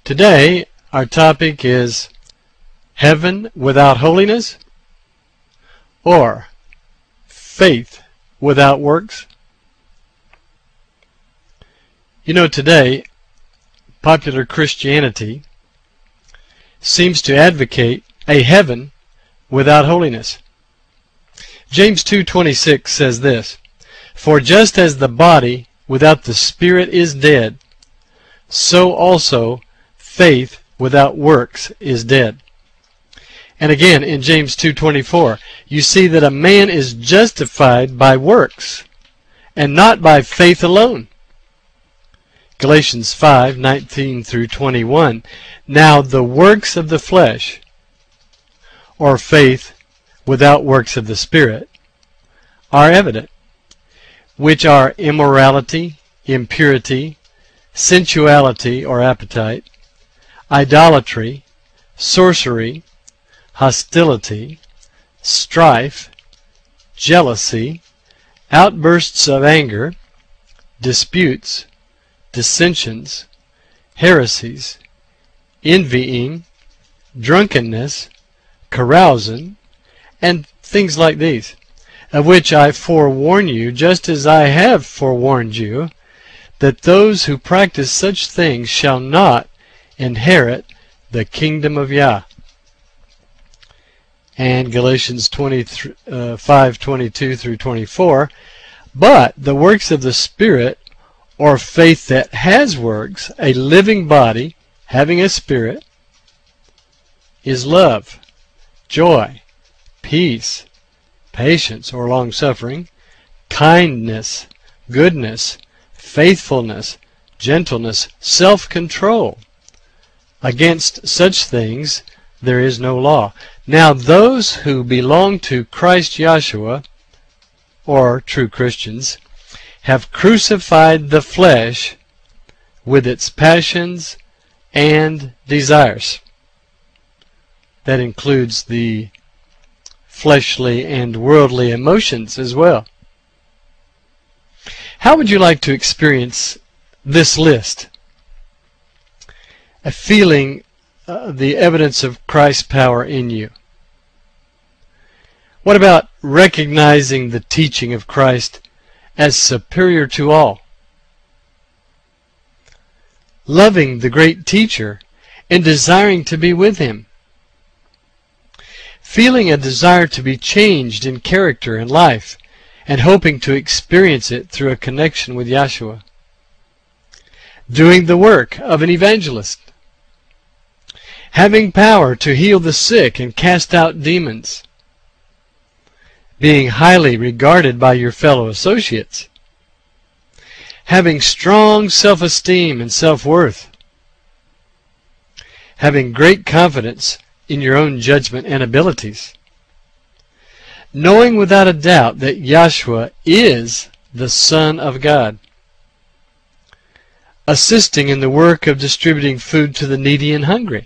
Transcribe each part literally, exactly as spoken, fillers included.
Today, our topic is heaven without holiness or faith without works. You know, today, popular Christianity seems to advocate a heaven without holiness. James two twenty-six says this, "For just as the body without the spirit is dead, so also faith without works is dead." And again in James two twenty-four, you see that a man is justified by works and not by faith alone. Galatians five nineteen through twenty-one, "Now the works of the flesh, or faith without works of the Spirit, are evident, which are immorality, impurity, sensuality or appetite, idolatry, sorcery, hostility, strife, jealousy, outbursts of anger, disputes, dissensions, heresies, envying, drunkenness, carousing, and things like these, of which I forewarn you, just as I have forewarned you, that those who practice such things shall not inherit the kingdom of Yah." And Galatians five twenty-two through twenty-four, "But the works of the Spirit, or faith that has works, a living body having a spirit, is love, joy, peace, patience or long-suffering, kindness, goodness, faithfulness, gentleness, self-control. Against such things there is no law. Now those who belong to Christ Yeshua, or true Christians, have crucified the flesh with its passions and desires." That includes the fleshly and worldly emotions as well. How would you like to experience this list? A feeling uh, the evidence of Christ's power in you. What about recognizing the teaching of Christ as superior to all? Loving the great teacher and desiring to be with him. Feeling a desire to be changed in character and life, and hoping to experience it through a connection with Yeshua. Doing the work of an evangelist. Having power to heal the sick and cast out demons. Being highly regarded by your fellow associates. Having strong self-esteem and self-worth. Having great confidence in your own judgment and abilities. Knowing without a doubt that Yeshua is the Son of God. Assisting in the work of distributing food to the needy and hungry.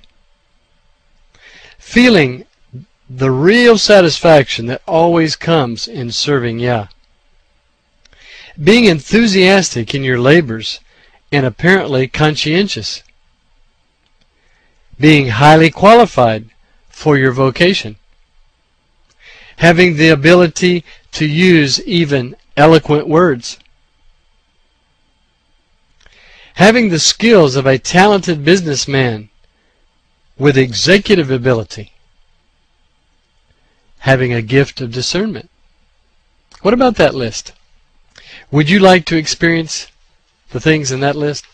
Feeling the real satisfaction that always comes in serving Yah. Being enthusiastic in your labors and apparently conscientious. Being highly qualified for your vocation. Having the ability to use even eloquent words. Having the skills of a talented businessman with executive ability. Having a gift of discernment. What about that list? Would you like to experience the things in that list?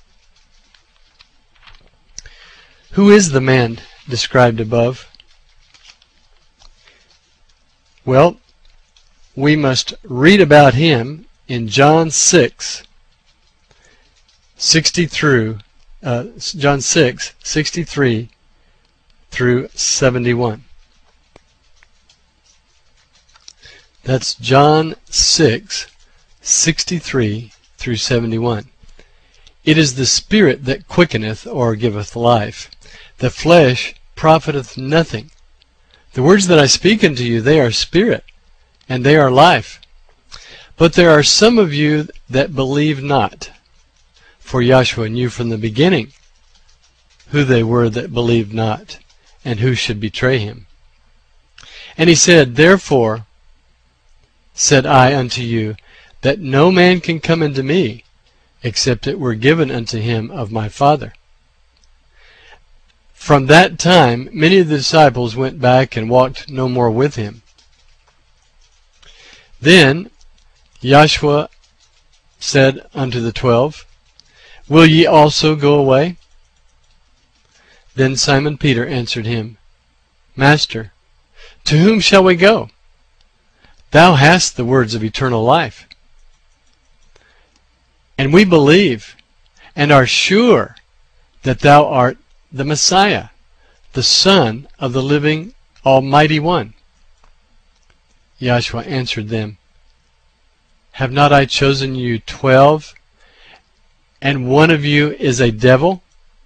Who is the man described above? Well, we must read about him in John six, sixty through uh, John six, sixty-three through seventy-one. That's John six, sixty-three through seventy-one. "It is the Spirit that quickeneth or giveth life. The flesh profiteth nothing. The words that I speak unto you, they are spirit, and they are life. But there are some of you that believe not. For Yeshua knew from the beginning who they were that believed not, and who should betray him. And he said, Therefore said I unto you, that no man can come unto me, except it were given unto him of my Father. From that time many of the disciples went back and walked no more with him. Then Yahshua said unto the twelve, Will ye also go away? Then Simon Peter answered him, Master, to whom shall we go? Thou hast the words of eternal life. And we believe and are sure that thou art the Messiah, the Son of the living Almighty One. Yahshua answered them, Have not I chosen you twelve, and one of you is a devil?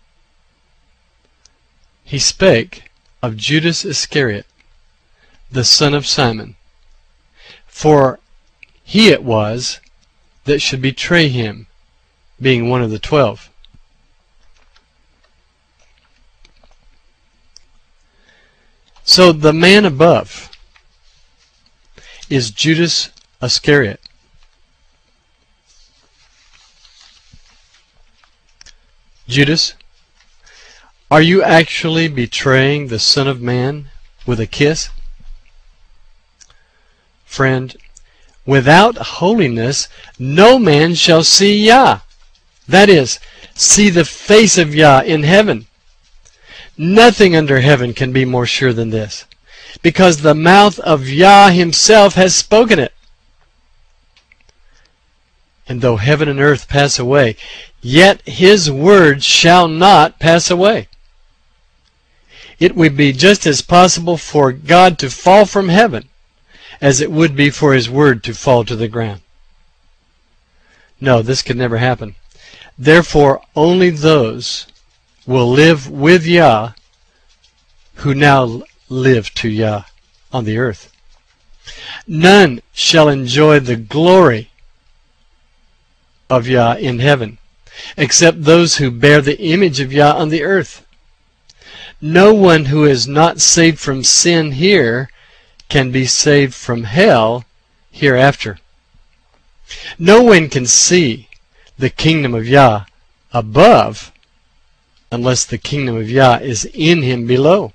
He spake of Judas Iscariot, the son of Simon, for he it was that should betray him, being one of the twelve. So the man above is Judas Iscariot. Judas, are you actually betraying the Son of Man with a kiss? Friend, without holiness no man shall see Yah. That is, see the face of Yah in heaven. Nothing under heaven can be more sure than this, because the mouth of Yah himself has spoken it. And though heaven and earth pass away, yet his word shall not pass away. It would be just as possible for God to fall from heaven as it would be for his word to fall to the ground. No, this could never happen. Therefore, only those will live with Yah who now live to Yah on the earth. None shall enjoy the glory of Yah in heaven, except those who bear the image of Yah on the earth. No one who is not saved from sin here can be saved from hell hereafter. No one can see the kingdom of Yah above unless the kingdom of Yah is in him below.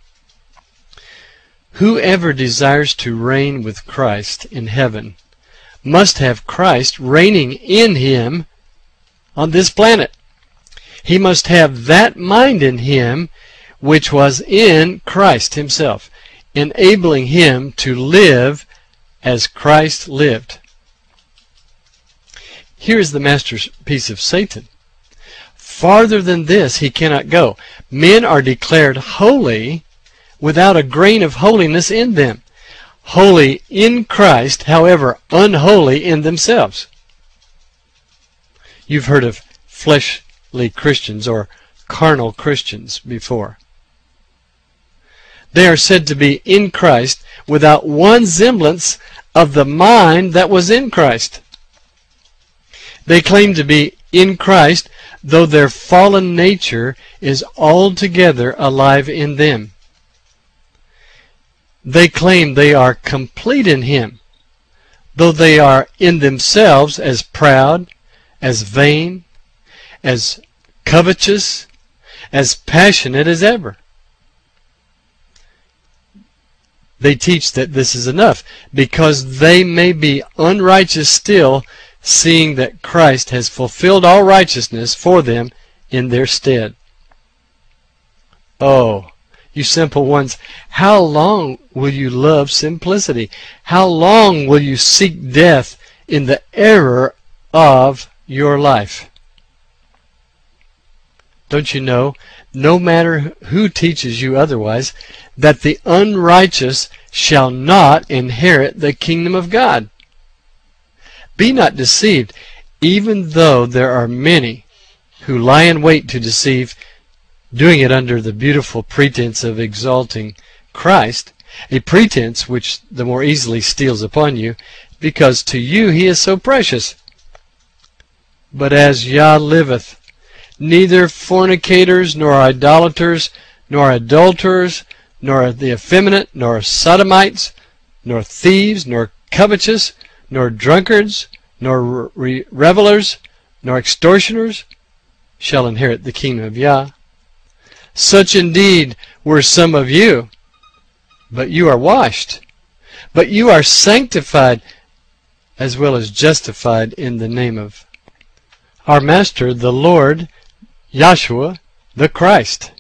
Whoever desires to reign with Christ in heaven must have Christ reigning in him on this planet. He must have that mind in him which was in Christ himself, enabling him to live as Christ lived. Here is the masterpiece of Satan. Farther than this he cannot go. Men are declared holy without a grain of holiness in them. Holy in Christ, however, unholy in themselves. You've heard of fleshly Christians or carnal Christians before. They are said to be in Christ without one semblance of the mind that was in Christ. They claim to be in Christ, though their fallen nature is altogether alive in them. They claim they are complete in Him, though they are in themselves as proud, as vain, as covetous, as passionate as ever. They teach that this is enough, because they may be unrighteous still, seeing that Christ has fulfilled all righteousness for them in their stead. Oh, you simple ones, how long will you love simplicity? How long will you seek death in the error of your life? Don't you know, no matter who teaches you otherwise, that the unrighteous shall not inherit the kingdom of God? Be not deceived, even though there are many who lie in wait to deceive, doing it under the beautiful pretense of exalting Christ, a pretense which the more easily steals upon you, because to you he is so precious. But as Yah liveth, neither fornicators, nor idolaters, nor adulterers, nor the effeminate, nor sodomites, nor thieves, nor covetous, nor drunkards, nor re revelers, nor extortioners shall inherit the kingdom of Yah. Such indeed were some of you, but you are washed, but you are sanctified, as well as justified in the name of our Master, the Lord, Yahshua, the Christ.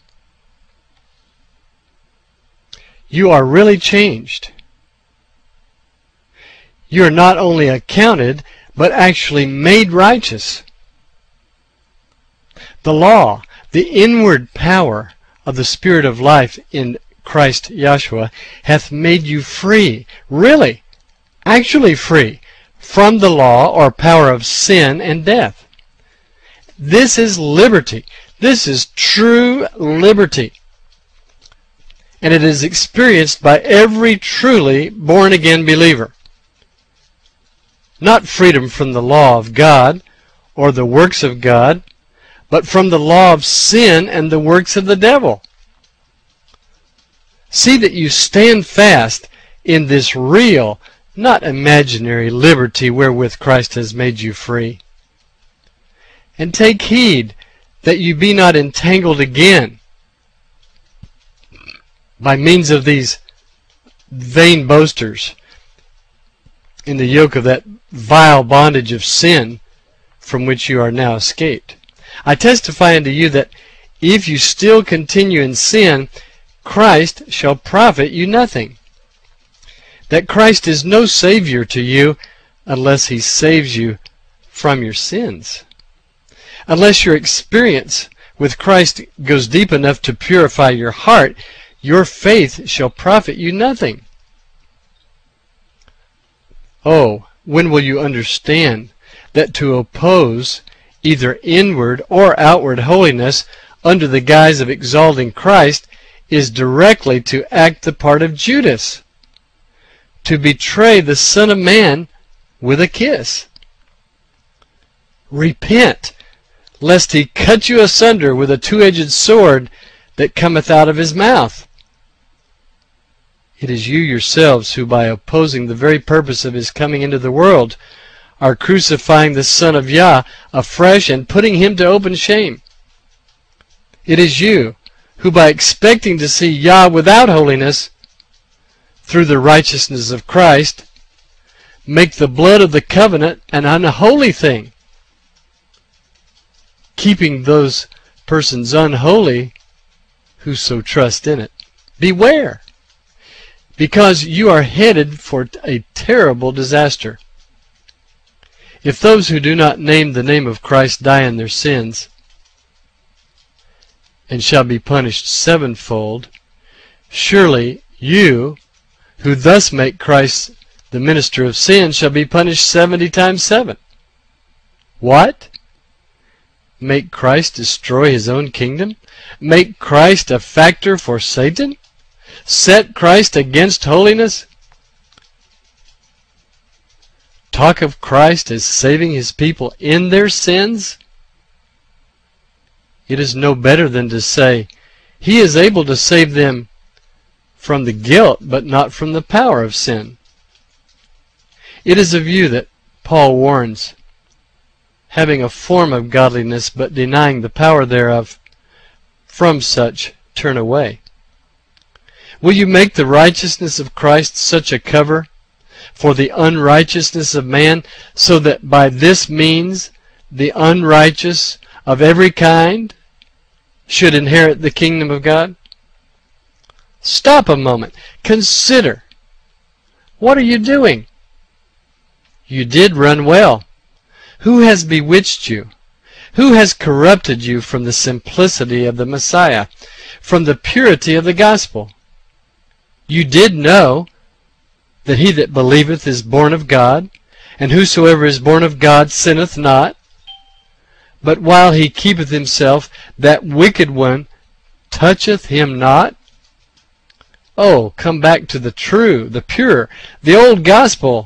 You are really changed. You are not only accounted, but actually made righteous. The law, the inward power of the Spirit of life in Christ Yahshua, hath made you free, really, actually free, from the law or power of sin and death. This is liberty. This is true liberty. And it is experienced by every truly born-again believer. Not freedom from the law of God or the works of God, but from the law of sin and the works of the devil. See that you stand fast in this real, not imaginary liberty wherewith Christ has made you free. And take heed that you be not entangled again by means of these vain boasters in the yoke of that vile bondage of sin from which you are now escaped. I testify unto you that if you still continue in sin, Christ shall profit you nothing. That Christ is no Savior to you unless He saves you from your sins. Unless your experience with Christ goes deep enough to purify your heart, your faith shall profit you nothing. Oh, when will you understand that to oppose either inward or outward holiness under the guise of exalting Christ is directly to act the part of Judas, to betray the Son of Man with a kiss? Repent, lest He cut you asunder with a two-edged sword that cometh out of His mouth. It is you yourselves who, by opposing the very purpose of His coming into the world, are crucifying the Son of Yah afresh and putting Him to open shame. It is you who, by expecting to see Yah without holiness through the righteousness of Christ, make the blood of the covenant an unholy thing, keeping those persons unholy who so trust in it. Beware, because you are headed for a terrible disaster. If those who do not name the name of Christ die in their sins, and shall be punished sevenfold, surely you, who thus make Christ the minister of sin, shall be punished seventy times seven. What? Make Christ destroy His own kingdom? Make Christ a factor for Satan? Set Christ against holiness? Talk of Christ as saving His people in their sins? It is no better than to say, He is able to save them from the guilt, but not from the power of sin. It is of you that Paul warns, having a form of godliness, but denying the power thereof. From such turn away. Will you make the righteousness of Christ such a cover for the unrighteousness of man, so that by this means the unrighteous of every kind should inherit the kingdom of God? Stop a moment. Consider. What are you doing? You did run well. Who has bewitched you? Who has corrupted you from the simplicity of the Messiah, from the purity of the gospel? You did know that he that believeth is born of God, and whosoever is born of God sinneth not. But while he keepeth himself, that wicked one toucheth him not. Oh, come back to the true, the pure, the old gospel,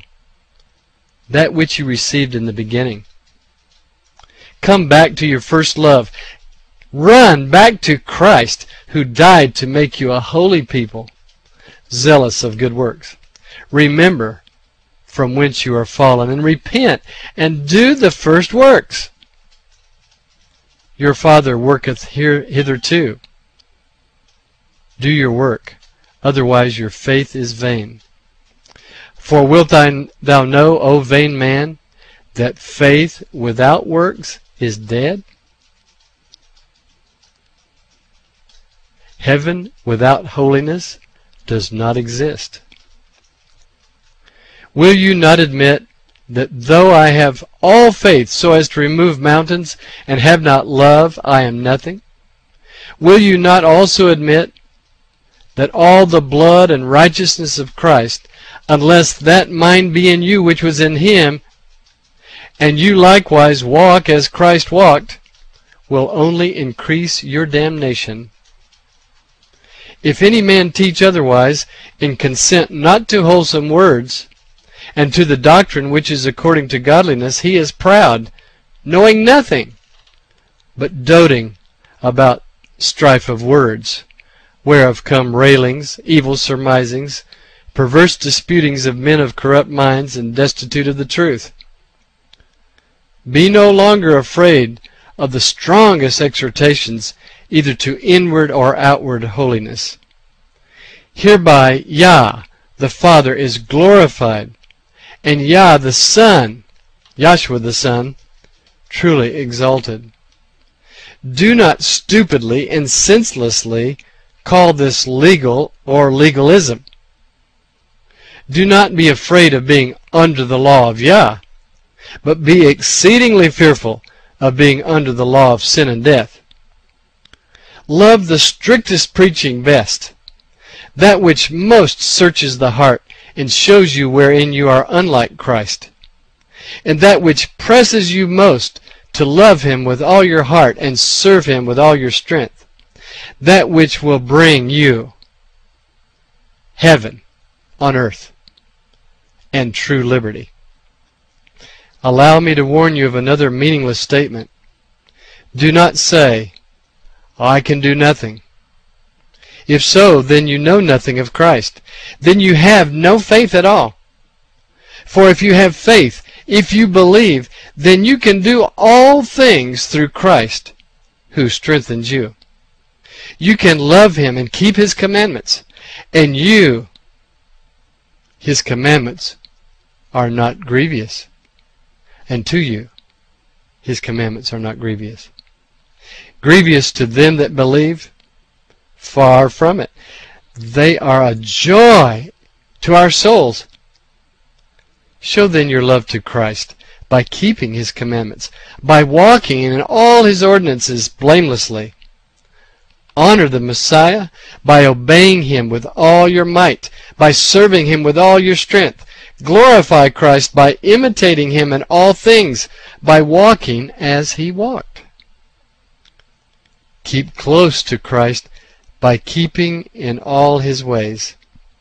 that which you received in the beginning. Come back to your first love. Run back to Christ, who died to make you a holy people, zealous of good works. Remember from whence you are fallen, and repent, and do the first works. Your Father worketh here hitherto. Do your work, otherwise your faith is vain. For wilt thou know, O vain man, that faith without works is dead? Heaven without holiness does not exist. Will you not admit that though I have all faith so as to remove mountains, and have not love, I am nothing? Will you not also admit that all the blood and righteousness of Christ, unless that mind be in you which was in him, and you likewise walk as Christ walked, will only increase your damnation? If any man teach otherwise, and consent not to wholesome words, and to the doctrine which is according to godliness, he is proud, knowing nothing, but doting about strife of words, whereof come railings, evil surmisings, perverse disputings of men of corrupt minds, and destitute of the truth. Be no longer afraid of the strongest exhortations, either to inward or outward holiness. Hereby Yah, the Father, is glorified, and Yah, the Son, Yahshua the Son, truly exalted. Do not stupidly and senselessly call this legal or legalism. Do not be afraid of being under the law of Yah, but be exceedingly fearful of being under the law of sin and death. Love the strictest preaching best, that which most searches the heart and shows you wherein you are unlike Christ, and that which presses you most to love him with all your heart and serve him with all your strength, that which will bring you heaven on earth and true liberty. Allow me to warn you of another meaningless statement. Do not say, I can do nothing. If so, then you know nothing of Christ. Then you have no faith at all. For if you have faith, if you believe, then you can do all things through Christ, who strengthens you. You can love him and keep his commandments, and you, his commandments, are not grievous. And to you, his commandments are not grievous. Grievous to them that believe? Far from it. They are a joy to our souls. Show then your love to Christ by keeping his commandments, by walking in all his ordinances blamelessly. Honor the Messiah by obeying him with all your might, by serving him with all your strength. Glorify Christ by imitating him in all things, by walking as he walked. Keep close to Christ by keeping in all his ways.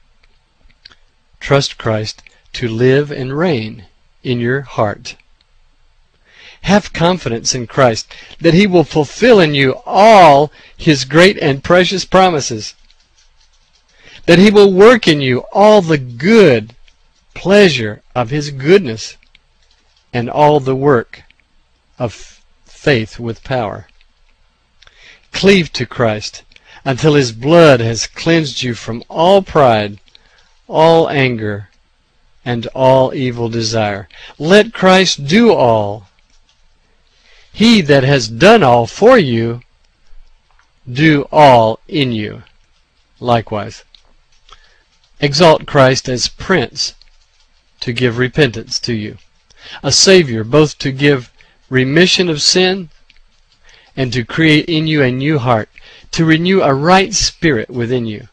Trust Christ to live and reign in your heart. Have confidence in Christ that he will fulfill in you all his great and precious promises, that he will work in you all the good pleasure of his goodness and all the work of faith with power. Cleave to Christ until his blood has cleansed you from all pride, all anger, and all evil desire. Let Christ do all. He that has done all for you, do all in you likewise. Exalt Christ as Prince to give repentance to you, a Savior both to give remission of sin and to create in you a new heart, to renew a right spirit within you.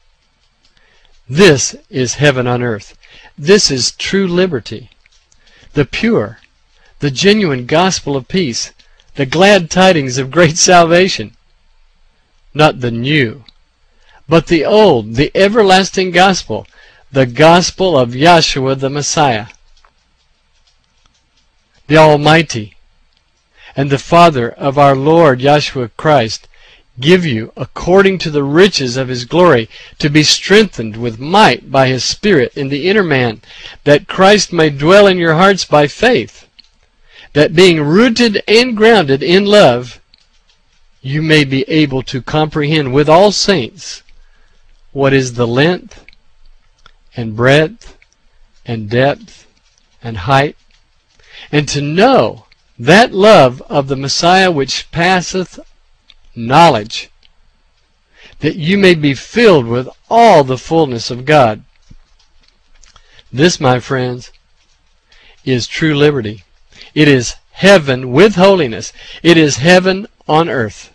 This is heaven on earth. This is true liberty, the pure, the genuine gospel of peace, the glad tidings of great salvation. Not the new, but the old, the everlasting gospel, the gospel of Yahshua the Messiah, the Almighty, and the Father of our Lord Yeshua Christ give you, according to the riches of his glory, to be strengthened with might by his Spirit in the inner man, that Christ may dwell in your hearts by faith, that being rooted and grounded in love, you may be able to comprehend with all saints what is the length and breadth and depth and height, and to know that love of the Messiah which passeth knowledge, that you may be filled with all the fullness of God. This, my friends, is true liberty. It is heaven with holiness. It is heaven on earth.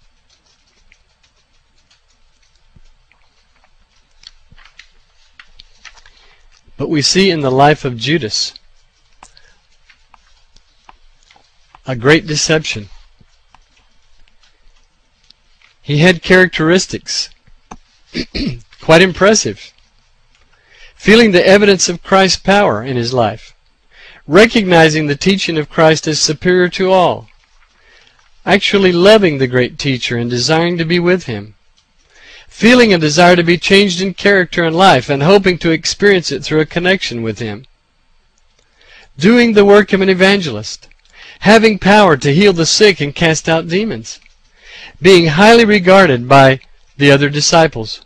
But we see in the life of Judas a great deception. He had characteristics quite impressive. Feeling the evidence of Christ's power in his life, recognizing the teaching of Christ as superior to all, actually loving the great teacher and desiring to be with him, feeling a desire to be changed in character and life and hoping to experience it through a connection with him, doing the work of an evangelist, having power to heal the sick and cast out demons, being highly regarded by the other disciples,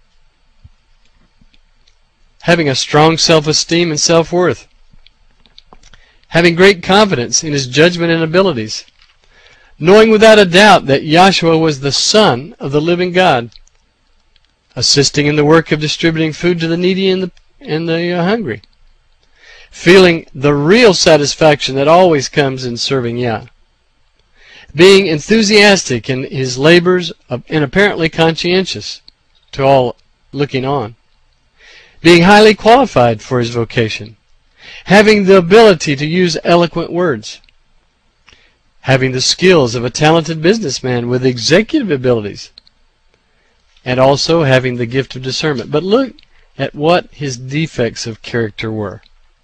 having a strong self-esteem and self-worth, having great confidence in his judgment and abilities, knowing without a doubt that Yahshua was the Son of the living God, assisting in the work of distributing food to the needy and the, and the uh, hungry, feeling the real satisfaction that always comes in serving Yah, being enthusiastic in his labors and apparently conscientious to all looking on, being highly qualified for his vocation, having the ability to use eloquent words, having the skills of a talented businessman with executive abilities, and also having the gift of discernment. But look at what his defects of character were.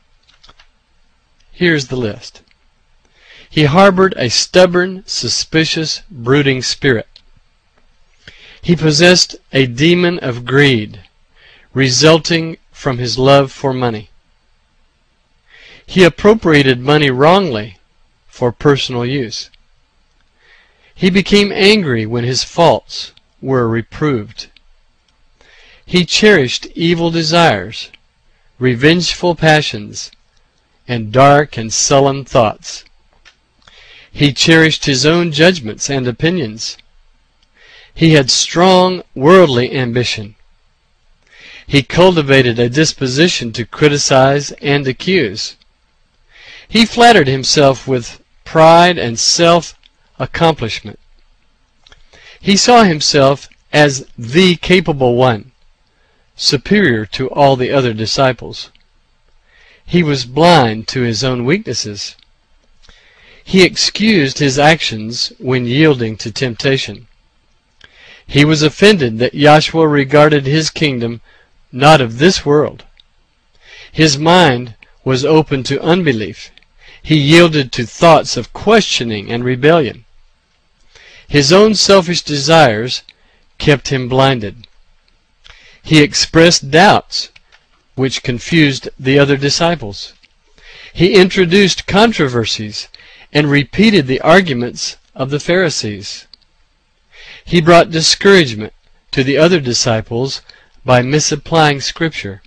Here's the list. He harbored a stubborn, suspicious, brooding spirit. He possessed a demon of greed, resulting from his love for money. He appropriated money wrongly for personal use. He became angry when his faults were reproved. He cherished evil desires, revengeful passions, and dark and sullen thoughts. He cherished his own judgments and opinions. He had strong worldly ambition. He cultivated a disposition to criticize and accuse. He flattered himself with pride and self-accomplishment. He saw himself as the capable one, superior to all the other disciples. He was blind to his own weaknesses. He excused his actions when yielding to temptation. He was offended that Yahshua regarded his kingdom not of this world. His mind was open to unbelief. He yielded to thoughts of questioning and rebellion. His own selfish desires kept him blinded. He expressed doubts which confused the other disciples. He introduced controversies and repeated the arguments of the Pharisees. He brought discouragement to the other disciples by misapplying Scripture.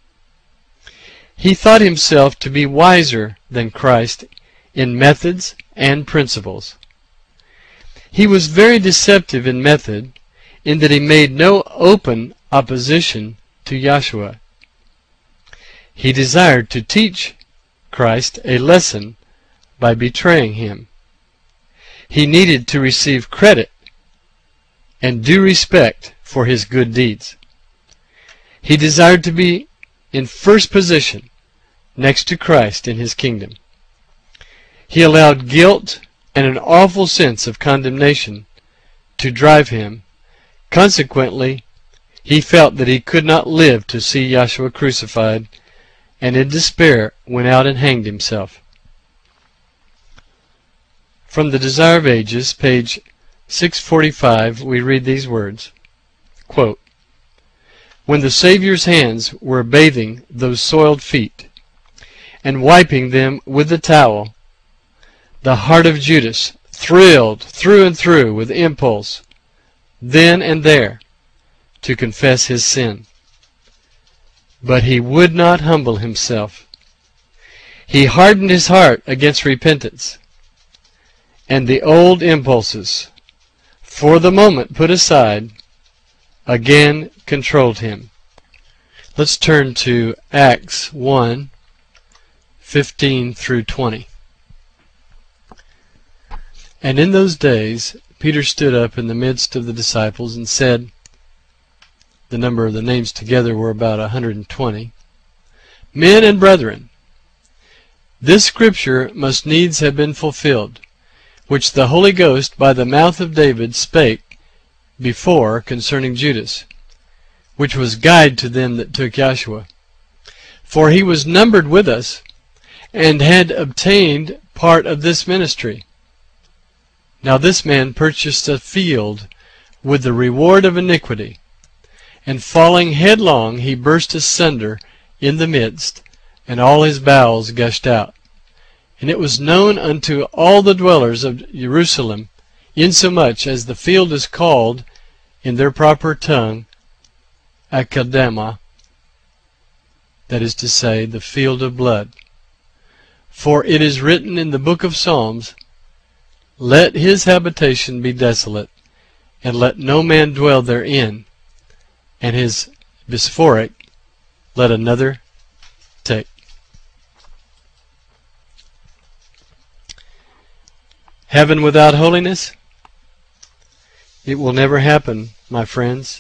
He thought himself to be wiser than Christ in methods and principles. He was very deceptive in method in that he made no open opposition to Yahshua. He desired to teach Christ a lesson by betraying him. He needed to receive credit and due respect for his good deeds. He desired to be in first position next to Christ in his kingdom. He allowed guilt and an awful sense of condemnation to drive him. Consequently, he felt that he could not live to see Yahshua crucified, and in despair went out and hanged himself. From the Desire of Ages, page six forty-five, we read these words, quote, "When the Savior's hands were bathing those soiled feet and wiping them with the towel, the heart of Judas thrilled through and through with impulse then and there to confess his sin. But he would not humble himself. He hardened his heart against repentance, and the old impulses, for the moment put aside, again controlled him." Let's turn to Acts one, fifteen through twenty. "And in those days Peter stood up in the midst of the disciples and said," the number of the names together were about a hundred and twenty, "Men and brethren, this scripture must needs have been fulfilled, which the Holy Ghost by the mouth of David spake before concerning Judas, which was guide to them that took Joshua. For he was numbered with us, and had obtained part of this ministry. Now this man purchased a field with the reward of iniquity, and falling headlong he burst asunder in the midst, and all his bowels gushed out. And it was known unto all the dwellers of Jerusalem, insomuch as the field is called in their proper tongue Akeldama, that is to say, the field of blood. For it is written in the book of Psalms, Let his habitation be desolate, and let no man dwell therein, and his bisphoric let another take." Heaven without holiness? It will never happen, my friends.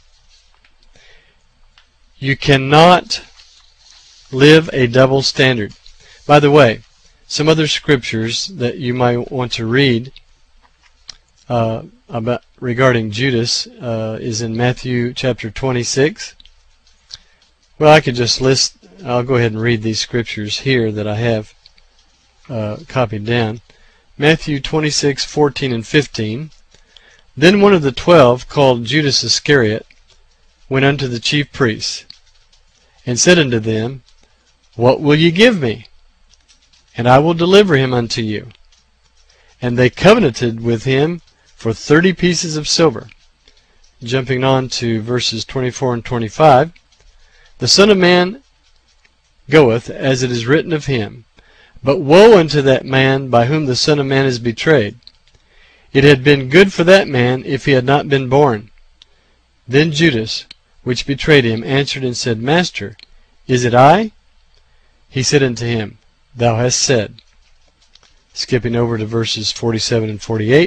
You cannot live a double standard. By the way, some other scriptures that you might want to read uh, about regarding Judas uh, is in Matthew chapter twenty-six. Well, I could just list, I'll go ahead and read these scriptures here that I have uh, copied down. Matthew twenty-six, fourteen and fifteen. "Then one of the twelve, called Judas Iscariot, went unto the chief priests, and said unto them, What will ye give me? And I will deliver him unto you. And they covenanted with him for thirty pieces of silver." Jumping on to verses twenty-four and twenty-five. "The Son of Man goeth as it is written of him. But woe unto that man by whom the Son of Man is betrayed. It had been good for that man if he had not been born. Then Judas, which betrayed him, answered and said, Master, is it I? He said unto him, Thou hast said." Skipping over to verses forty-seven and forty-eight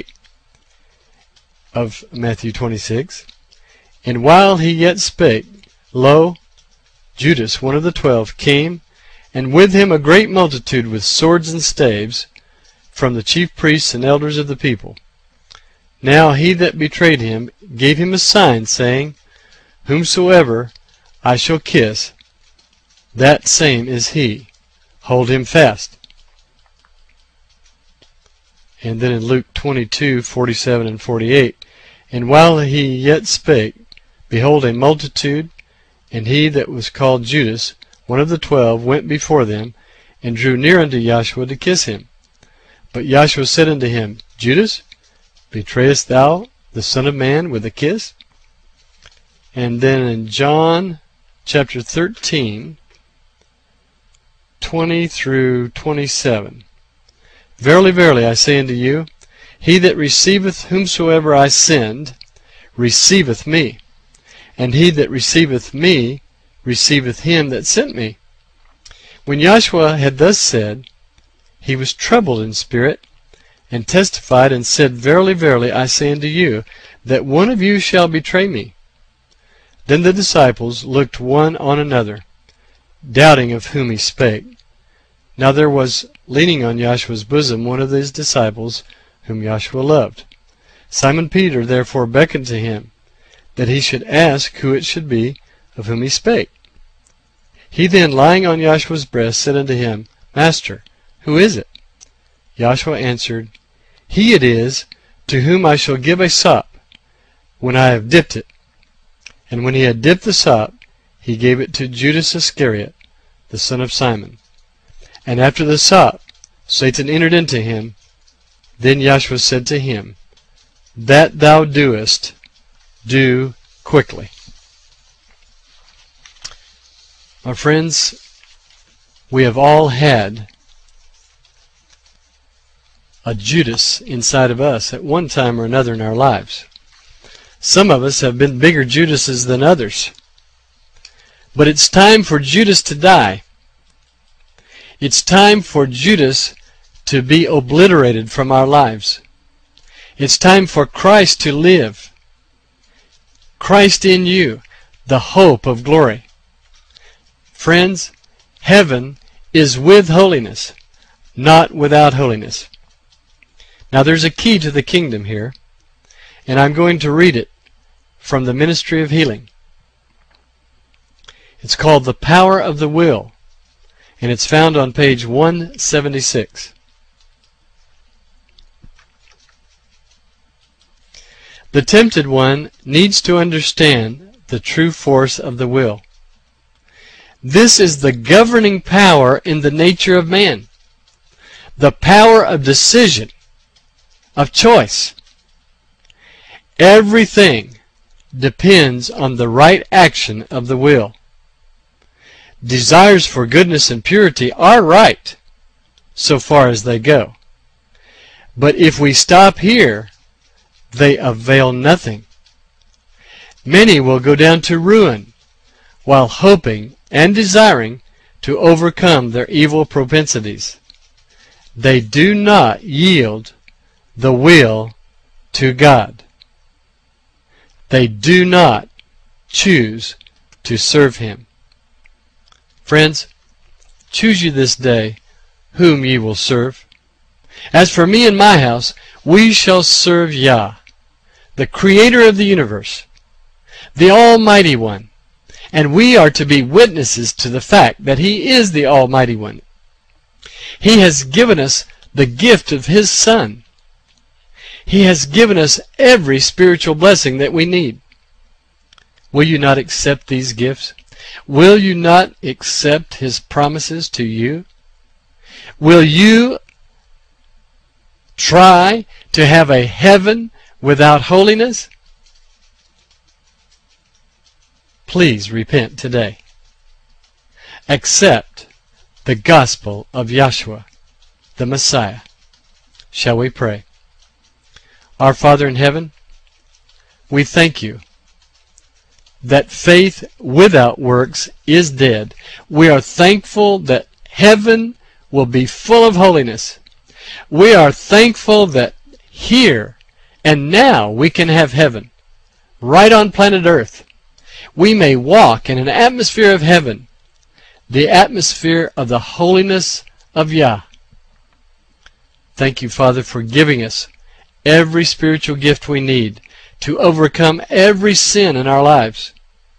of Matthew twenty-six. "And while he yet spake, lo, Judas, one of the twelve, came, and with him a great multitude with swords and staves, from the chief priests and elders of the people. Now he that betrayed him gave him a sign, saying, Whomsoever I shall kiss, that same is he. Hold him fast." And then in Luke twenty-two, forty-seven and forty-eight, "And while he yet spake, behold, a multitude, and he that was called Judas, one of the twelve, went before them, and drew near unto Joshua to kiss him. But Joshua said unto him, Judas, betrayest thou the Son of Man with a kiss?" And then in John chapter thirteen, twenty through twenty-seven, "Verily, verily, I say unto you, he that receiveth whomsoever I send, receiveth me, and he that receiveth me, receiveth him that sent me." When Joshua had thus said, he was troubled in spirit, and testified and said, Verily, verily, I say unto you, that one of you shall betray me. Then the disciples looked one on another, doubting of whom he spake. Now there was leaning on Joshua's bosom one of his disciples, whom Joshua loved. Simon Peter therefore beckoned to him, that he should ask who it should be of whom he spake. He then, lying on Joshua's breast, said unto him, Master, who is it? Joshua answered, he it is to whom I shall give a sop when I have dipped it. And when he had dipped the sop, he gave it to Judas Iscariot, the son of Simon. And after the sop, Satan entered into him. Then Yahshua said to him, That thou doest, do quickly. My friends, we have all had a Judas inside of us at one time or another in our lives. Some of us have been bigger Judases than others. But it's time for Judas to die. It's time for Judas to be obliterated from our lives. It's time for Christ to live. Christ in you, the hope of glory. Friends, heaven is with holiness, not without holiness. Now there's a key to the kingdom here, and I'm going to read it from the Ministry of Healing. It's called The Power of the Will, and it's found on page one seventy-six. The tempted one needs to understand the true force of the will. This is the governing power in the nature of man, the power of decision, of choice. Everything depends on the right action of the will. Desires for goodness and purity are right, so far as they go. But if we stop here, they avail nothing. Many will go down to ruin while hoping and desiring to overcome their evil propensities. They do not yield the will to God. They do not choose to serve Him. Friends, choose you this day whom ye will serve. As for me and my house, we shall serve Yah, the Creator of the universe, the Almighty One, and we are to be witnesses to the fact that He is the Almighty One. He has given us the gift of His Son. He has given us every spiritual blessing that we need. Will you not accept these gifts? Will you not accept His promises to you? Will you try to have a heaven without holiness? Please repent today. Accept the gospel of Yahshua, the Messiah. Shall we pray? Our Father in heaven, we thank you that faith without works is dead. We are thankful that heaven will be full of holiness. We are thankful that here and now we can have heaven, right on planet Earth. We may walk in an atmosphere of heaven, the atmosphere of the holiness of Yah. Thank you, Father, for giving us every spiritual gift we need to overcome every sin in our lives.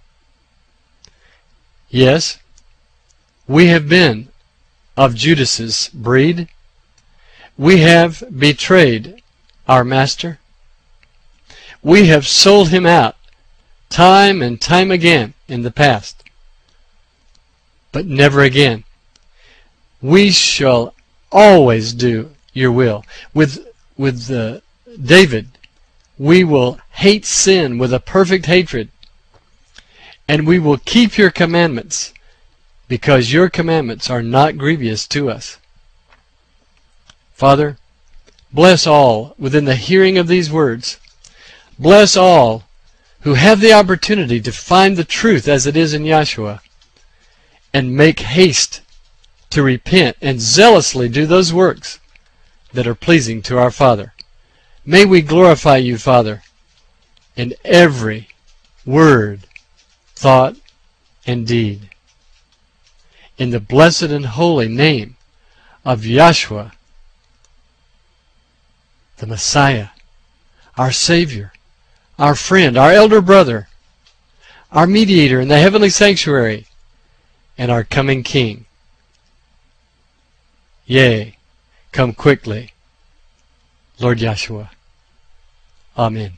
Yes, we have been of Judas's breed. We have betrayed our Master. We have sold Him out time and time again in the past, but never again. We shall always do your will. With, with uh, David, we will hate sin with a perfect hatred, and we will keep your commandments, because your commandments are not grievous to us. Father, bless all within the hearing of these words. Bless all who have the opportunity to find the truth as it is in Yahshua, and make haste to repent and zealously do those works that are pleasing to our Father. May we glorify you, Father, in every word, thought, and deed. In the blessed and holy name of Yahshua, the Messiah, our Savior, our friend, our elder brother, our mediator in the heavenly sanctuary, and our coming King. Yea, come quickly. Lord Yahshua. Amen.